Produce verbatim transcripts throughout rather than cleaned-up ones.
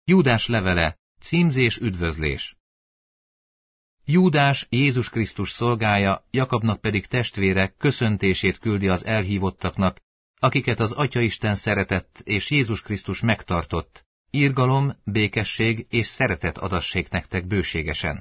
Júdás levele, címzés üdvözlés. Júdás, Jézus Krisztus szolgája, Jakabnak pedig testvére köszöntését küldi az elhívottaknak, akiket az Atyaisten szeretett és Jézus Krisztus megtartott. Irgalom, békesség és szeretet adassék nektek bőségesen.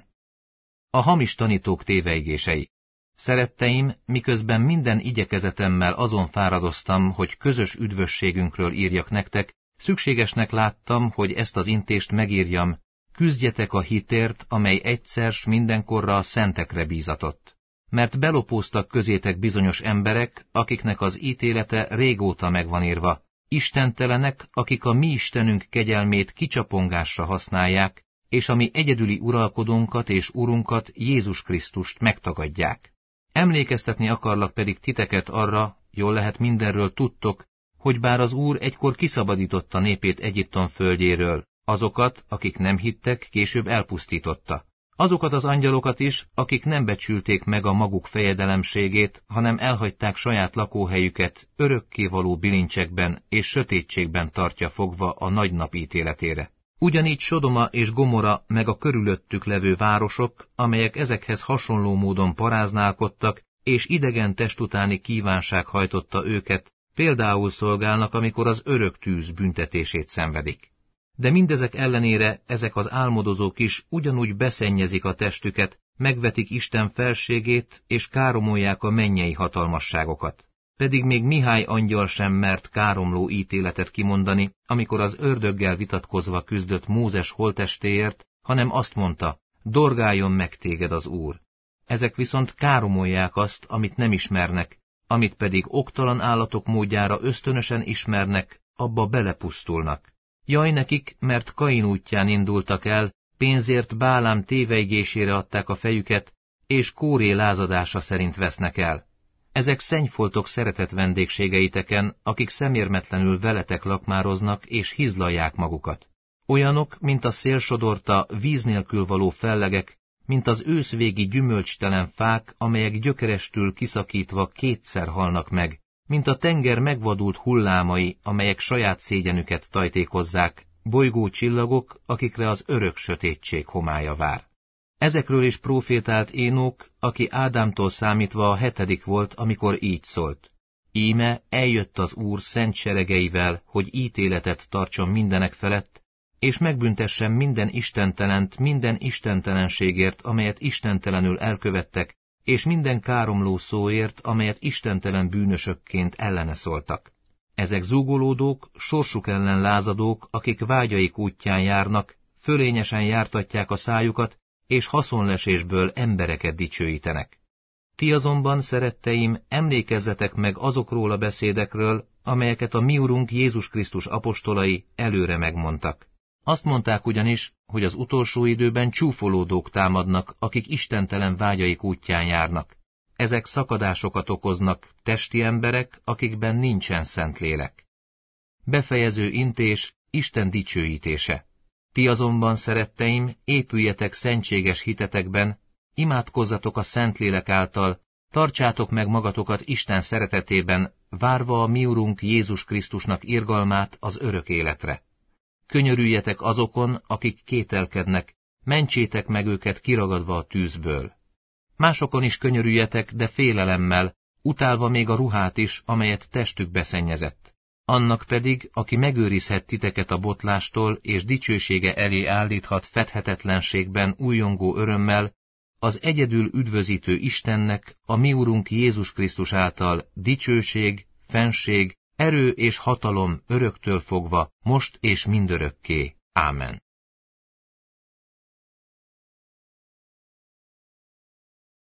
A hamis tanítók téveigései. Szeretteim, miközben minden igyekezetemmel azon fáradoztam, hogy közös üdvösségünkről írjak nektek, szükségesnek láttam, hogy ezt az intést megírjam, küzdjetek a hitért, amely egyszer s mindenkorra a szentekre bízatott. Mert belopóztak közétek bizonyos emberek, akiknek az ítélete régóta megvan írva, istentelenek, akik a mi Istenünk kegyelmét kicsapongásra használják, és a mi egyedüli uralkodónkat és urunkat, Jézus Krisztust megtagadják. Emlékeztetni akarlak pedig titeket arra, jól lehet mindenről tudtok, hogy bár az Úr egykor kiszabadította népét Egyiptom földjéről, azokat, akik nem hittek, később elpusztította. Azokat az angyalokat is, akik nem becsülték meg a maguk fejedelemségét, hanem elhagyták saját lakóhelyüket, örökkévaló bilincsekben és sötétségben tartja fogva a nagy nap ítéletére. Ugyanígy Sodoma és Gomora meg a körülöttük levő városok, amelyek ezekhez hasonló módon paráználkodtak, és idegen test utáni kívánság hajtotta őket, például szolgálnak, amikor az örök tűz büntetését szenvedik. De mindezek ellenére ezek az álmodozók is ugyanúgy beszennyezik a testüket, megvetik Isten felségét, és káromolják a mennyei hatalmasságokat. Pedig még Mihály angyal sem mert káromló ítéletet kimondani, amikor az ördöggel vitatkozva küzdött Mózes holttestéért, hanem azt mondta, dorgáljon meg téged az Úr. Ezek viszont káromolják azt, amit nem ismernek, amit pedig oktalan állatok módjára ösztönösen ismernek, abba belepusztulnak. Jaj nekik, mert Kain útján indultak el, pénzért Bálám téveigésére adták a fejüket, és Kóré lázadása szerint vesznek el. Ezek szennyfoltok szeretett vendégségeiteken, akik szemérmetlenül veletek lakmároznak és hizlalják magukat. Olyanok, mint a szélsodorta, víz nélkül való fellegek, mint az őszvégi gyümölcstelen fák, amelyek gyökerestül kiszakítva kétszer halnak meg, mint a tenger megvadult hullámai, amelyek saját szégyenüket tajtékozzák, bolygó csillagok, akikre az örök sötétség homálya vár. Ezekről is prófétált Énok, aki Ádámtól számítva a hetedik volt, amikor így szólt. Íme eljött az Úr szent seregeivel, hogy ítéletet tartson mindenek felett, és megbüntessen minden istentelent minden istentelenségért, amelyet istentelenül elkövettek, és minden káromló szóért, amelyet istentelen bűnösökként ellene szóltak. Ezek zúgolódók, sorsuk ellen lázadók, akik vágyaik útján járnak, fölényesen jártatják a szájukat, és haszonlesésből embereket dicsőítenek. Ti azonban, szeretteim, emlékezzetek meg azokról a beszédekről, amelyeket a mi Urunk Jézus Krisztus apostolai előre megmondtak. Azt mondták ugyanis, hogy az utolsó időben csúfolódók támadnak, akik istentelen vágyaik útján járnak. Ezek szakadásokat okoznak, testi emberek, akikben nincsen Szentlélek. Befejező intés, Isten dicsőítése. Ti azonban, szeretteim, épüljetek szentséges hitetekben, imádkozzatok a Szentlélek által, tartsátok meg magatokat Isten szeretetében, várva a mi Urunk Jézus Krisztusnak irgalmát az örök életre. Könyörüljetek azokon, akik kételkednek, mentsétek meg őket kiragadva a tűzből. Másokon is könyörüljetek, de félelemmel, utálva még a ruhát is, amelyet testük beszennyezett. Annak pedig, aki megőrizhet titeket a botlástól, és dicsősége elé állíthat fedhetetlenségben újongó örömmel, az egyedül üdvözítő Istennek, a mi Urunk Jézus Krisztus által dicsőség, fennség, erő és hatalom öröktől fogva, most és mindörökké. Ámen.